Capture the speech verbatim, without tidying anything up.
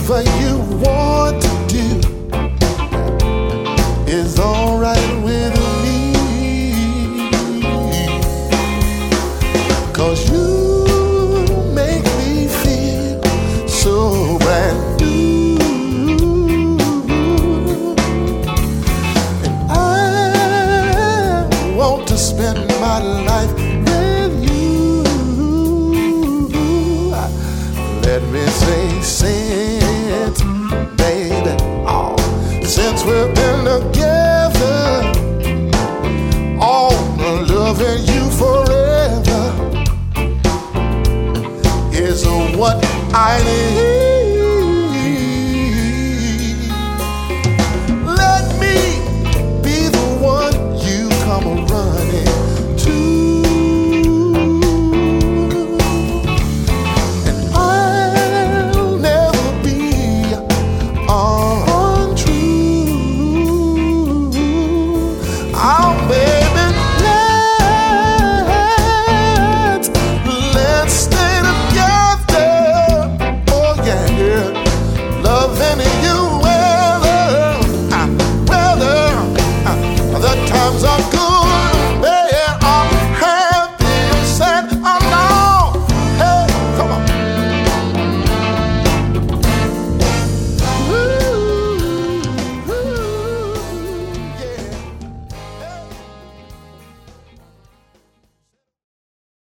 whatever you want to do is alright with me. 'Cause you make me feel so brand new. And I want to spend my life with you. Let me say, since, baby, oh, since we've been together, oh, loving you forever is what I need.